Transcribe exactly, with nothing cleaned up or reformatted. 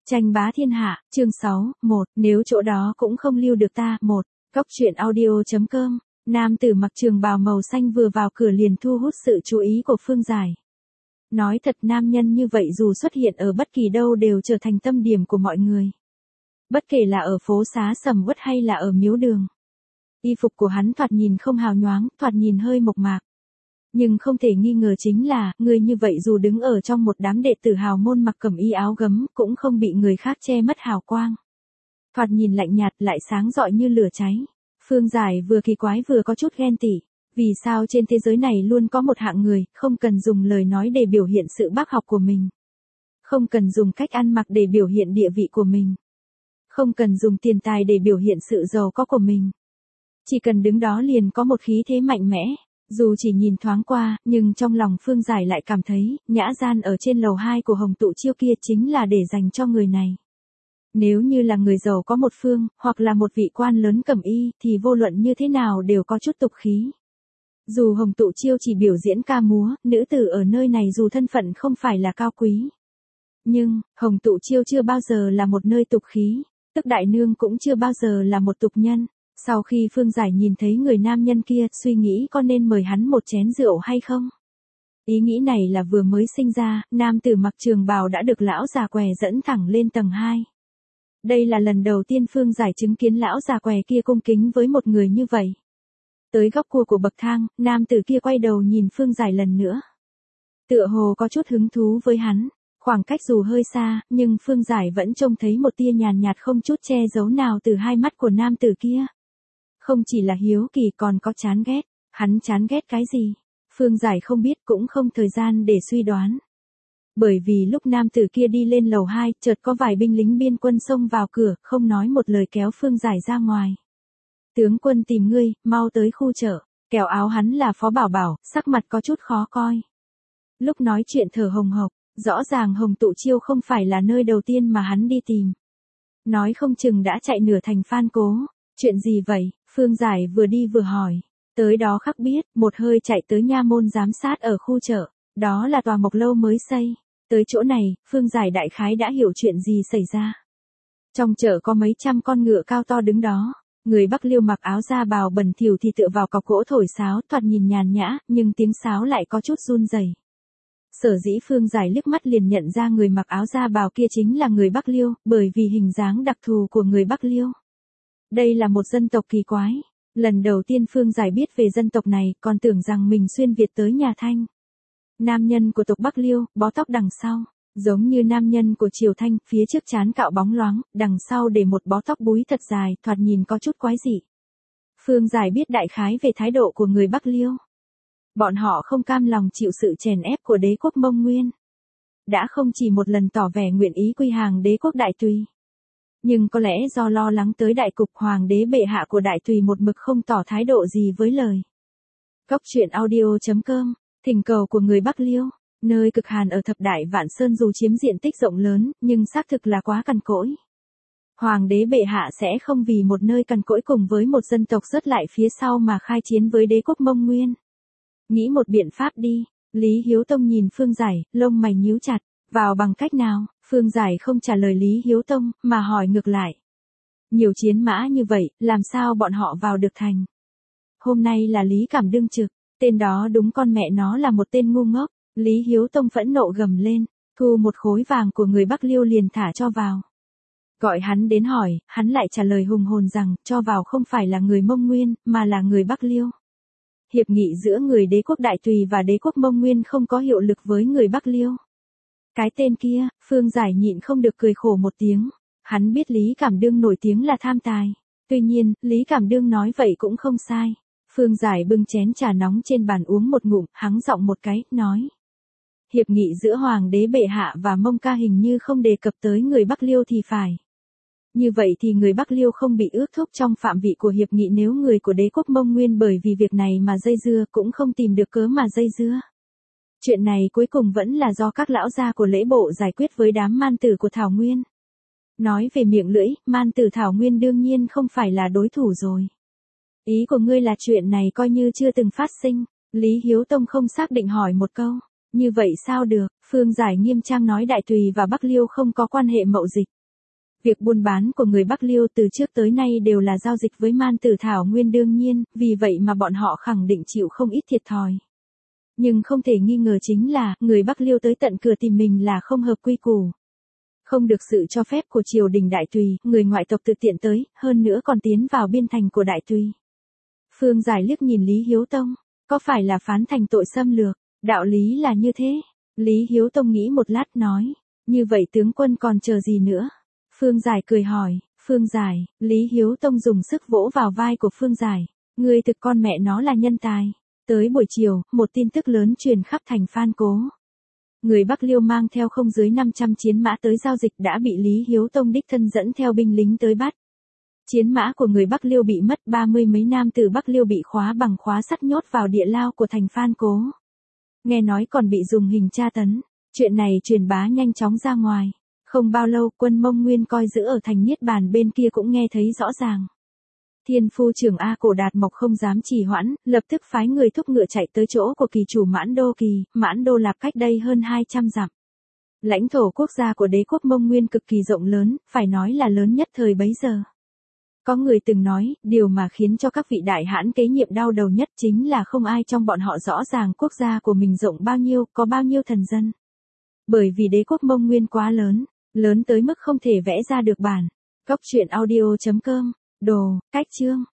Tranh bá thiên hạ, chương sáu, một, nếu chỗ đó cũng không lưu được ta, một, Cóc truyện audio.com, nam tử mặc trường bào màu xanh vừa vào cửa liền thu hút sự chú ý của Phương Giải. Nói thật nam nhân như vậy dù xuất hiện ở bất kỳ đâu đều trở thành tâm điểm của mọi người. Bất kể là ở phố xá sầm uất hay là ở miếu đường. Y phục của hắn thoạt nhìn không hào nhoáng, thoạt nhìn hơi mộc mạc. Nhưng không thể nghi ngờ chính là, người như vậy dù đứng ở trong một đám đệ tử hào môn mặc cẩm y áo gấm, cũng không bị người khác che mất hào quang. Thoạt nhìn lạnh nhạt lại sáng rọi như lửa cháy. Phương Giải vừa kỳ quái vừa có chút ghen tị. Vì sao trên thế giới này luôn có một hạng người, không cần dùng lời nói để biểu hiện sự bác học của mình. Không cần dùng cách ăn mặc để biểu hiện địa vị của mình. Không cần dùng tiền tài để biểu hiện sự giàu có của mình. Chỉ cần đứng đó liền có một khí thế mạnh mẽ. Dù chỉ nhìn thoáng qua, nhưng trong lòng Phương Giải lại cảm thấy, nhã gian ở trên lầu hai của Hồng Tụ Chiêu kia chính là để dành cho người này. Nếu như là người giàu có một phương, hoặc là một vị quan lớn cẩm y, thì vô luận như thế nào đều có chút tục khí. Dù Hồng Tụ Chiêu chỉ biểu diễn ca múa, nữ tử ở nơi này dù thân phận không phải là cao quý. Nhưng, Hồng Tụ Chiêu chưa bao giờ là một nơi tục khí, tức đại nương cũng chưa bao giờ là một tục nhân. Sau khi Phương Giải nhìn thấy người nam nhân kia, suy nghĩ có nên mời hắn một chén rượu hay không? Ý nghĩ này là vừa mới sinh ra, nam tử mặc trường bào đã được lão già què dẫn thẳng lên tầng hai. Đây là lần đầu tiên Phương Giải chứng kiến lão già què kia cung kính với một người như vậy. Tới góc cua của bậc thang, nam tử kia quay đầu nhìn Phương Giải lần nữa. Tựa hồ có chút hứng thú với hắn. Khoảng cách dù hơi xa, nhưng Phương Giải vẫn trông thấy một tia nhàn nhạt không chút che giấu nào từ hai mắt của nam tử kia. Không chỉ là hiếu kỳ còn có chán ghét. Hắn chán ghét cái gì? Phương Giải không biết cũng không thời gian để suy đoán. Bởi vì lúc nam tử kia đi lên lầu hai, chợt có vài binh lính biên quân xông vào cửa, không nói một lời kéo Phương Giải ra ngoài. Tướng quân tìm ngươi, mau tới khu chợ. Kéo áo hắn là Phó Bảo Bảo, sắc mặt có chút khó coi. Lúc nói chuyện thở hồng hộc, rõ ràng Hồng Tụ Chiêu không phải là nơi đầu tiên mà hắn đi tìm. Nói không chừng đã chạy nửa thành Phan Cố. Chuyện gì vậy? Phương Giải vừa đi vừa hỏi. Tới đó khắc biết, một hơi chạy tới nha môn giám sát ở khu chợ. Đó là tòa mộc lâu mới xây. Tới chỗ này, Phương Giải đại khái đã hiểu chuyện gì xảy ra. Trong chợ có mấy trăm con ngựa cao to đứng đó. Người Bắc Liêu mặc áo da bào bẩn thỉu thì tựa vào cọc gỗ thổi sáo, thoạt nhìn nhàn nhã, nhưng tiếng sáo lại có chút run rẩy. Sở dĩ Phương Giải liếc mắt liền nhận ra người mặc áo da bào kia chính là người Bắc Liêu, bởi vì hình dáng đặc thù của người Bắc Liêu. Đây là một dân tộc kỳ quái. Lần đầu tiên Phương Giải biết về dân tộc này, còn tưởng rằng mình xuyên Việt tới nhà Thanh. Nam nhân của tộc Bắc Liêu, bó tóc đằng sau, giống như nam nhân của Triều Thanh, phía trước trán cạo bóng loáng, đằng sau để một bó tóc búi thật dài, thoạt nhìn có chút quái dị. Phương Giải biết đại khái về thái độ của người Bắc Liêu. Bọn họ không cam lòng chịu sự chèn ép của đế quốc Mông Nguyên. Đã không chỉ một lần tỏ vẻ nguyện ý quy hàng đế quốc Đại Tùy. Nhưng có lẽ do lo lắng tới đại cục, hoàng đế bệ hạ của Đại Tùy một mực không tỏ thái độ gì với lời. Cóc truyện audio.com, thỉnh cầu của người Bắc Liêu, nơi cực hàn ở thập đại Vạn Sơn dù chiếm diện tích rộng lớn, nhưng xác thực là quá cằn cỗi. Hoàng đế bệ hạ sẽ không vì một nơi cằn cỗi cùng với một dân tộc rớt lại phía sau mà khai chiến với đế quốc Mông Nguyên. Nghĩ một biện pháp đi. Lý Hiếu Tông nhìn Phương Giải, lông mày nhíu chặt. Vào bằng cách nào? Phương Giải không trả lời Lý Hiếu Tông, mà hỏi ngược lại. Nhiều chiến mã như vậy, làm sao bọn họ vào được thành? Hôm nay là Lý Cảm đương trực, tên đó đúng con mẹ nó là một tên ngu ngốc. Lý Hiếu Tông phẫn nộ gầm lên, thu một khối vàng của người Bắc Liêu liền thả cho vào. Gọi hắn đến hỏi, hắn lại trả lời hùng hồn rằng, cho vào không phải là người Mông Nguyên, mà là người Bắc Liêu. Hiệp nghị giữa người đế quốc Đại Tùy và đế quốc Mông Nguyên không có hiệu lực với người Bắc Liêu. Cái tên kia, Phương Giải nhịn không được cười khổ một tiếng. Hắn biết Lý Cảm Đương nổi tiếng là tham tài. Tuy nhiên, Lý Cảm Đương nói vậy cũng không sai. Phương Giải bưng chén trà nóng trên bàn uống một ngụm, hắng giọng một cái, nói. Hiệp nghị giữa Hoàng đế bệ hạ và Mông Ca hình như không đề cập tới người Bắc Liêu thì phải. Như vậy thì người Bắc Liêu không bị ước thúc trong phạm vị của hiệp nghị, nếu người của đế quốc Mông Nguyên bởi vì việc này mà dây dưa cũng không tìm được cớ mà dây dưa. Chuyện này cuối cùng vẫn là do các lão gia của lễ bộ giải quyết với đám man tử của Thảo Nguyên. Nói về miệng lưỡi, man tử Thảo Nguyên đương nhiên không phải là đối thủ rồi. Ý của ngươi là chuyện này coi như chưa từng phát sinh. Lý Hiếu Tông không xác định hỏi một câu. Như vậy sao được? Phương Giải nghiêm trang nói Đại Tùy và Bắc Liêu không có quan hệ mậu dịch. Việc buôn bán của người Bắc Liêu từ trước tới nay đều là giao dịch với Man Tử Thảo Nguyên đương nhiên, vì vậy mà bọn họ khẳng định chịu không ít thiệt thòi. Nhưng không thể nghi ngờ chính là, người Bắc Liêu tới tận cửa tìm mình là không hợp quy củ. Không được sự cho phép của triều đình Đại Tùy, người ngoại tộc tự tiện tới, hơn nữa còn tiến vào biên thành của Đại Tùy. Phương Giải liếc nhìn Lý Hiếu Tông, có phải là phán thành tội xâm lược, đạo lý là như thế. Lý Hiếu Tông nghĩ một lát nói, như vậy tướng quân còn chờ gì nữa? Phương Giải cười hỏi, Phương Giải, Lý Hiếu Tông dùng sức vỗ vào vai của Phương Giải, ngươi thực con mẹ nó là nhân tài. Tới buổi chiều, một tin tức lớn truyền khắp thành Phan Cố. Người Bắc Liêu mang theo không dưới năm trăm chiến mã tới giao dịch đã bị Lý Hiếu Tông đích thân dẫn theo binh lính tới bắt. Chiến mã của người Bắc Liêu bị mất, ba mươi mấy nam từ Bắc Liêu bị khóa bằng khóa sắt nhốt vào địa lao của thành Phan Cố. Nghe nói còn bị dùng hình tra tấn. Chuyện này truyền bá nhanh chóng ra ngoài. Không bao lâu quân Mông Nguyên coi giữ ở thành Niết Bàn bên kia cũng nghe thấy rõ ràng. Thiên phu trưởng A Cổ Đạt Mộc không dám trì hoãn, lập tức phái người thúc ngựa chạy tới chỗ của kỳ chủ Mãn Đô Kỳ, Mãn Đô Lạp cách đây hơn hai trăm dặm. Lãnh thổ quốc gia của đế quốc Mông Nguyên cực kỳ rộng lớn, phải nói là lớn nhất thời bấy giờ. Có người từng nói, điều mà khiến cho các vị đại hãn kế nhiệm đau đầu nhất chính là không ai trong bọn họ rõ ràng quốc gia của mình rộng bao nhiêu, có bao nhiêu thần dân. Bởi vì đế quốc Mông Nguyên quá lớn, lớn tới mức không thể vẽ ra được bản. Góc truyện audio chấm com, đồ, cách chương.